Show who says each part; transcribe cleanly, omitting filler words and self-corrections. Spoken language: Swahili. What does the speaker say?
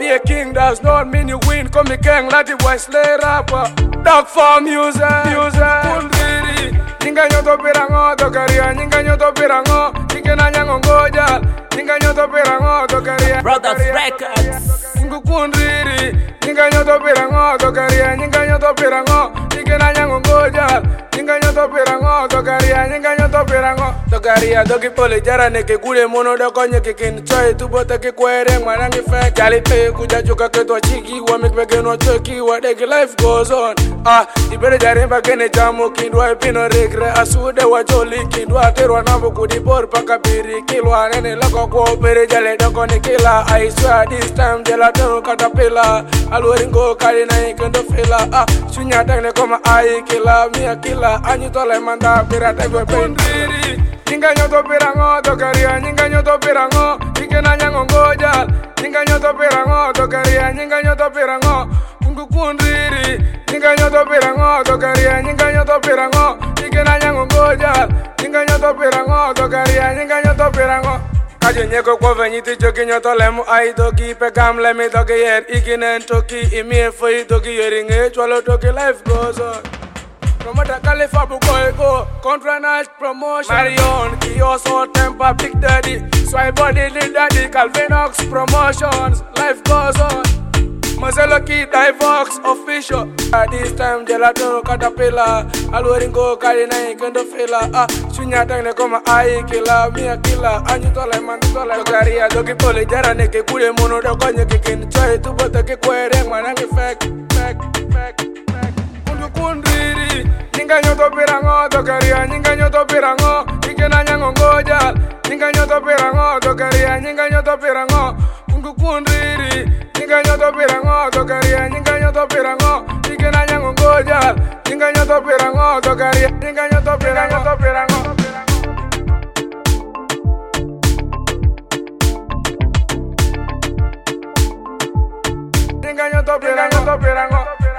Speaker 1: me a king does not mean you win. Call me gang, lati boy slay rapper. Dog for music. Kundiri. Ninga nyoto pirango, tokaria. Ninga nyoto pirango, nikena nyango ngoja. Ninga nyoto pirango, tokaria.
Speaker 2: Brothers Records.
Speaker 1: Kundiri. Ninga nyoto pirango, tokaria. Ninga nyoto pirango, nikena nyango ngoja. Ninga nyoto pirango, tokaria. Ninga nyoto pirango, tokaria. Doki pole jara neke kule mono doko nyeke kin choy tubo teke kwere mwanangi fake. Jali pe kuja chuka ketwa chiki wa mikpeke no choki wa deki life goes on. Ibere jarimba kene chamu kindwa ipino regre asude wa joli kindwa terwa nambu kudibor paka piri kilwa nene lako kwa bere jale doko nikila. I swear this time jela tero katapila alwaringo kali na ikendo fila. Shunya tangne koma ai kila mia kila anyutole manda pira taiwe pendiri. Ninga nyoto pirango tokaria. Ninga nyoto pirango ikena nyango ngoja. Ninga nyoto pirango tokaria. Ninga nyoto pirango kundiri. Ninga nyoto pirango tokaria. Ninga nyoto pirango ikena nyango ngoja. Ninga nyoto pirango tokaria. Ninga nyoto pirango kaje nyeko kwa venyiti joki nyoto lemu ai toki pekam lemi toki yer ikinen toki imie foi toki yeringe chwalo toki life goes on. Promoter Khalifa Bugoyko, Contra Night Promotion, Marion, Kioso, Tempa, Big Daddy, Swipe Body, Lil Daddy, Calvinox Promotions, life goes on. Marcelo Kid, Divox, official. This time Gelato, Caterpillar, Alwaringo, Kalina, Kendo Fila. Shunya Tangle Koma, I killer, Mia killer, Anutole, Mantola, Garia, Doki Pole, Jara, Neke, Kure, Mono, the Konya, Kikin, Try to put a Kikwere, Manangi, fact. Kundiri. Ninga nyoto pirango, tokaria. Ninga nyoto pirango, ikena nyango ngoja. Ninga nyoto pirango, tokaria. Ninga nyoto pirango, kundiri. Ninga nyoto pirango, tokaria. Ninga nyoto pirango, ikena nyango ngoja. Ninga nyoto pirango, tokaria. Ninga nyoto pirango. Ninga nyoto pirango.